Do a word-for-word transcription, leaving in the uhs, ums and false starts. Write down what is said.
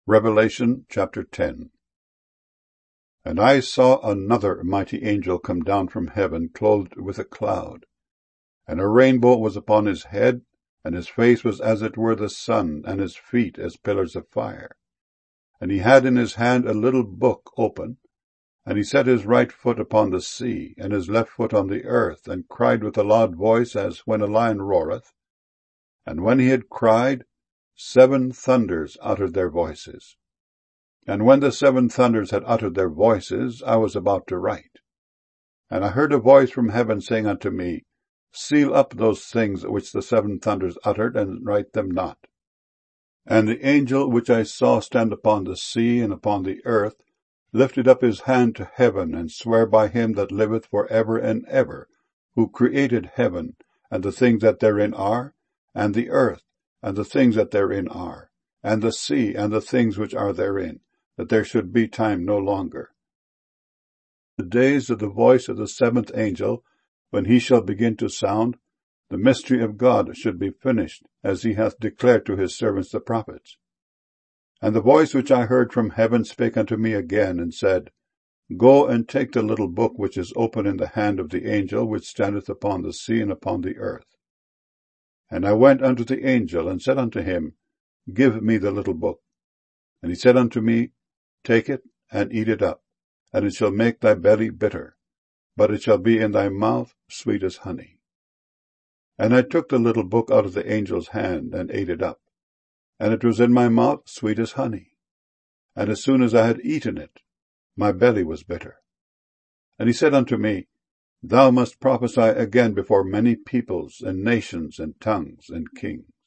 Revelation chapter ten. And I saw another mighty angel come down from heaven, clothed with a cloud. And a rainbow was upon his head, and his face was as it were the sun, and his feet as pillars of fire. And he had in his hand a little book open, and he set his right foot upon the sea, and his left foot on the earth, and cried with a loud voice, as when a lion roareth. And when he had cried, seven thunders uttered their voices. And when the seven thunders had uttered their voices, I was about to write. And I heard a voice from heaven saying unto me, Seal up those things which the seven thunders uttered, and write them not. And the angel which I saw stand upon the sea and upon the earth lifted up his hand to heaven, and sware by him that liveth for ever and ever, who created heaven, and the things that therein are, and the earth, and the things that therein are, and the sea, and the things which are therein, that there should be time no longer. The days of the voice of the seventh angel, when he shall begin to sound, the mystery of God should be finished, as he hath declared to his servants the prophets. And the voice which I heard from heaven spake unto me again, and said, Go and take the little book which is open in the hand of the angel which standeth upon the sea and upon the earth. And I went unto the angel, and said unto him, Give me the little book. And he said unto me, Take it, and eat it up, and it shall make thy belly bitter, but it shall be in thy mouth sweet as honey. And I took the little book out of the angel's hand, and ate it up, and it was in my mouth sweet as honey. And as soon as I had eaten it, my belly was bitter. And he said unto me, Thou must prophesy again before many peoples, and nations, and tongues, and kings.